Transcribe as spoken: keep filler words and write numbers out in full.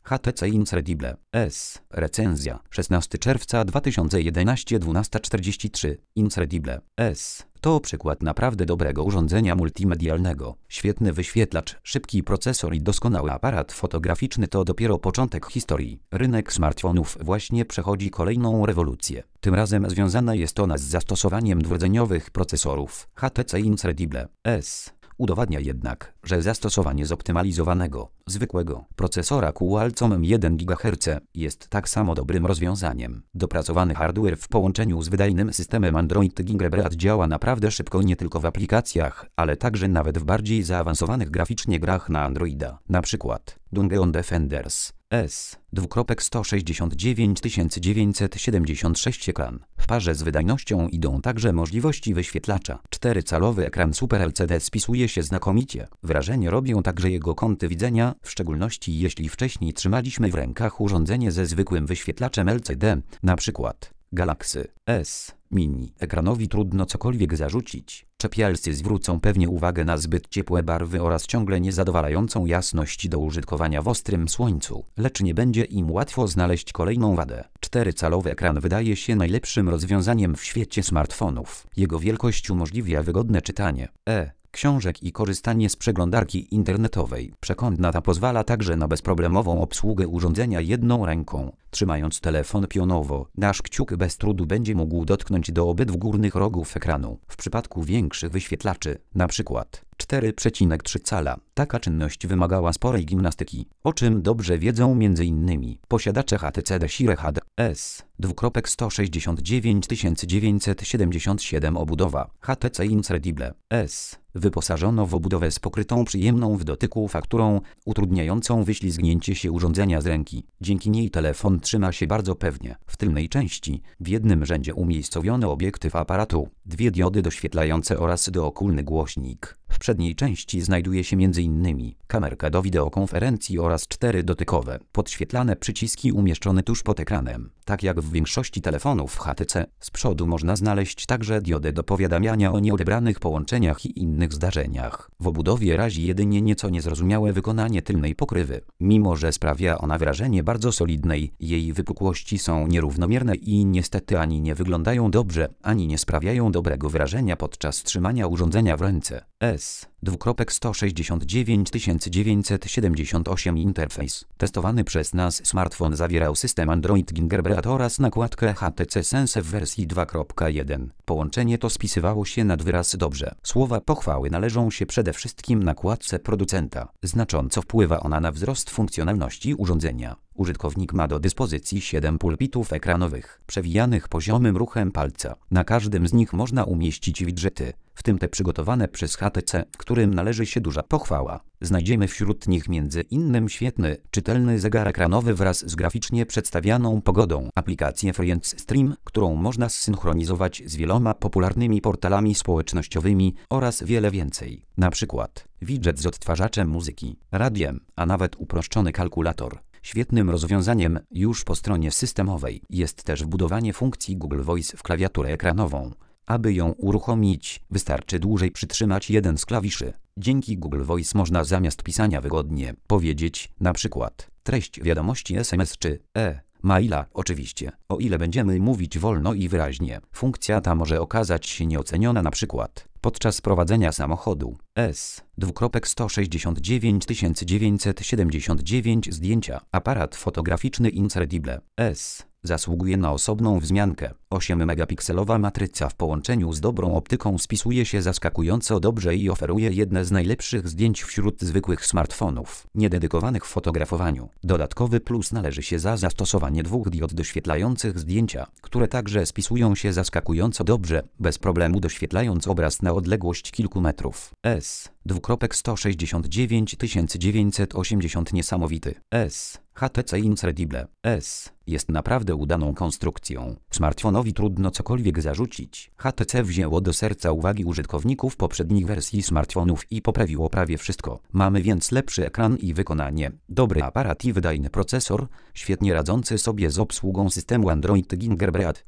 H T C Incredible S. Recenzja szesnastego czerwca dwa tysiące jedenastego, dwunasta czterdzieści trzy. Incredible S. To przykład naprawdę dobrego urządzenia multimedialnego. Świetny wyświetlacz, szybki procesor i doskonały aparat fotograficzny to dopiero początek historii. Rynek smartfonów właśnie przechodzi kolejną rewolucję. Tym razem związana jest ona z zastosowaniem dwurdzeniowych procesorów. H T C Incredible S. Udowadnia jednak, że zastosowanie zoptymalizowanego, zwykłego procesora Qualcomm jeden gigaherc jest tak samo dobrym rozwiązaniem. Dopracowany hardware w połączeniu z wydajnym systemem Android Gingerbread działa naprawdę szybko nie tylko w aplikacjach, ale także nawet w bardziej zaawansowanych graficznie grach na Androida. Na przykład Dungeon Defenders S. sto sześćdziesiąt dziewięć tysięcy dziewięćset siedemdziesiąt sześć ekran. W parze z wydajnością idą także możliwości wyświetlacza. czterycalowy ekran Super L C D spisuje się znakomicie. Wrażenie robią także jego kąty widzenia, w szczególności jeśli wcześniej trzymaliśmy w rękach urządzenie ze zwykłym wyświetlaczem L C D, na przykład Galaxy S Mini. Ekranowi trudno cokolwiek zarzucić. Czepialscy zwrócą pewnie uwagę na zbyt ciepłe barwy oraz ciągle niezadowalającą jasność do użytkowania w ostrym słońcu, lecz nie będzie im łatwo znaleźć kolejną wadę. czterycalowy ekran wydaje się najlepszym rozwiązaniem w świecie smartfonów. Jego wielkość umożliwia wygodne czytanie e książek i korzystanie z przeglądarki internetowej. Przekątna ta pozwala także na bezproblemową obsługę urządzenia jedną ręką. Trzymając telefon pionowo, nasz kciuk bez trudu będzie mógł dotknąć do obydwu górnych rogów ekranu. W przypadku większych wyświetlaczy, np. cztery przecinek trzy cala, taka czynność wymagała sporej gimnastyki, o czym dobrze wiedzą między innymi posiadacze H T C Desire H D S. sto sześćdziesiąt dziewięć tysięcy dziewięćset siedemdziesiąt siedem obudowa. H T C Incredible S. Wyposażono w obudowę z pokrytą przyjemną w dotyku fakturą, utrudniającą wyślizgnięcie się urządzenia z ręki. Dzięki niej telefon trzyma się bardzo pewnie. W tylnej części, w jednym rzędzie umiejscowiono obiektyw aparatu, dwie diody doświetlające oraz dookulny głośnik. W przedniej części znajduje się między innymi kamerka do wideokonferencji oraz cztery dotykowe, podświetlane przyciski umieszczone tuż pod ekranem. Tak jak w większości telefonów H T C, z przodu można znaleźć także diodę do powiadamiania o nieodebranych połączeniach i innych zdarzeniach. W obudowie razi jedynie nieco niezrozumiałe wykonanie tylnej pokrywy. Mimo że sprawia ona wrażenie bardzo solidnej, jej wypukłości są nierównomierne i niestety ani nie wyglądają dobrze, ani nie sprawiają dobrego wrażenia podczas trzymania urządzenia w ręce. S. sto sześćdziesiąt dziewięć tysięcy dziewięćset siedemdziesiąt osiem interfejs. Testowany przez nas smartfon zawierał system Android Gingerbread oraz nakładkę H T C Sense w wersji dwa kropka jeden. Połączenie to spisywało się nad wyraz dobrze. Słowa pochwały należą się przede wszystkim nakładce producenta. Znacząco wpływa ona na wzrost funkcjonalności urządzenia. Użytkownik ma do dyspozycji siedem pulpitów ekranowych, przewijanych poziomym ruchem palca. Na każdym z nich można umieścić widżety, w tym te przygotowane przez H T C, którym należy się duża pochwała. Znajdziemy wśród nich między innymi świetny, czytelny zegar ekranowy wraz z graficznie przedstawianą pogodą, aplikację FriendStream, którą można zsynchronizować z wieloma popularnymi portalami społecznościowymi oraz wiele więcej. Na przykład widżet z odtwarzaczem muzyki, radiem, a nawet uproszczony kalkulator. Świetnym rozwiązaniem już po stronie systemowej jest też wbudowanie funkcji Google Voice w klawiaturę ekranową. Aby ją uruchomić, wystarczy dłużej przytrzymać jeden z klawiszy. Dzięki Google Voice można zamiast pisania wygodnie powiedzieć, na przykład, treść wiadomości S M S czy e-maila, oczywiście, o ile będziemy mówić wolno i wyraźnie. Funkcja ta może okazać się nieoceniona na przykład podczas prowadzenia samochodu. S. sto sześćdziesiąt dziewięć tysięcy dziewięćset siedemdziesiąt dziewięć zdjęcia. Aparat fotograficzny Incredible S. zasługuje na osobną wzmiankę. osiem megapikselowa matryca w połączeniu z dobrą optyką spisuje się zaskakująco dobrze i oferuje jedne z najlepszych zdjęć wśród zwykłych smartfonów, niededykowanych fotografowaniu. Dodatkowy plus należy się za zastosowanie dwóch diod doświetlających zdjęcia, które także spisują się zaskakująco dobrze, bez problemu doświetlając obraz na odległość kilku metrów. S. sto sześćdziesiąt dziewięć tysięcy dziewięćset osiemdziesiąt niesamowity. S. H T C Incredible S. jest naprawdę udaną konstrukcją. Smartfonowi trudno cokolwiek zarzucić. H T C wzięło do serca uwagi użytkowników poprzednich wersji smartfonów i poprawiło prawie wszystko. Mamy więc lepszy ekran i wykonanie, dobry aparat i wydajny procesor, świetnie radzący sobie z obsługą systemu Android Gingerbread.